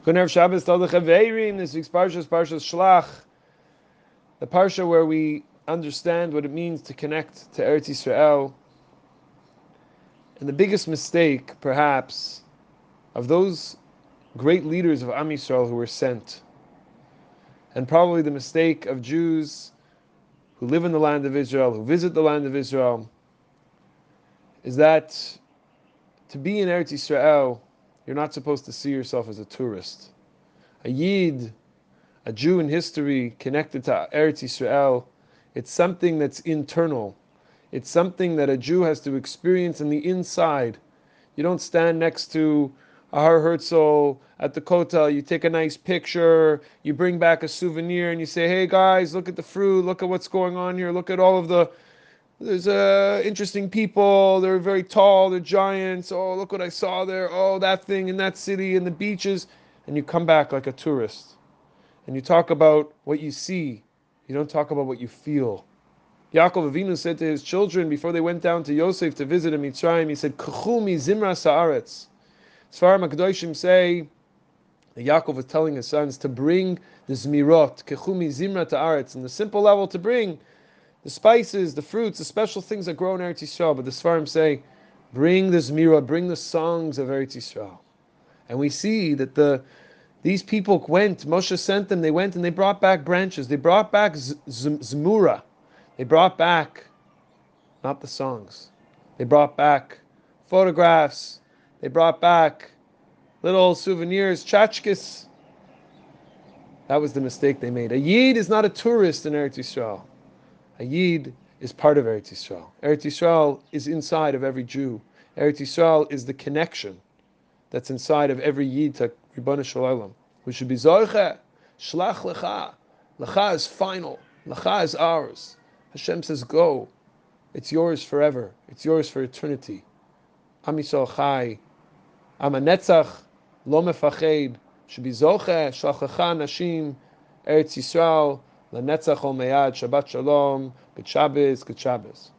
Good Shabbos Tov Chaveirim. This week's parsha is Parshas Shlach, the parsha where we understand what it means to connect to Eretz Yisrael. And the biggest mistake, perhaps, of those great leaders of Am Yisrael who were sent, and probably the mistake of Jews who live in the land of Israel, who visit the land of Israel, is that to be in Eretz Yisrael, you're not supposed to see yourself as a tourist. A Yid, a Jew in history connected to Eretz Yisrael, it's something that's internal. It's something that a Jew has to experience in the inside. You don't stand next to a Har Herzl at the Kotel, you take a nice picture, you bring back a souvenir and you say, hey guys, look at the fruit, look at what's going on here, look at all of there's interesting people, they're very tall, they're giants, oh look what I saw there, oh that thing in that city and the beaches, and you come back like a tourist. And you talk about what you see, you don't talk about what you feel. Yaakov Avinu said to his children before they went down to Yosef to visit in Mitzrayim, he said, K'chu mi zimra sa'aretz. Sfarim HaKadoshim say that Yaakov was telling his sons to bring the zmirot, K'chu mi zimra ta'aretz, and the simple level to bring the spices, the fruits, the special things that grow in Eretz Yisrael. But the Sfarim say, bring the zmirot, bring the songs of Eretz Yisrael. And we see that these people went, Moshe sent them, they went and they brought back branches, they brought back zmura, they brought back, not the songs, they brought back photographs, they brought back little souvenirs, tchotchkes. That was the mistake they made. A Yid is not a tourist in Eretz Yisrael. A Yid is part of Eretz Yisrael. Eretz Yisrael is inside of every Jew. Eretz Yisrael is the connection that's inside of every Yid to Ribbon Shalom. We should be Zoiche, Shlach Lecha. Lecha is final. Lecha is ours. Hashem says, go. It's yours forever. It's yours for eternity. Am Yisrael Chai. Am HaNetzach, Lo Mefached. Should be Zoche, Shlach Lecha Nashim, Eretz Yisrael, LaNetzach Ol Meyad, Shabbat Shalom, Good Shabbos, Good Shabbos.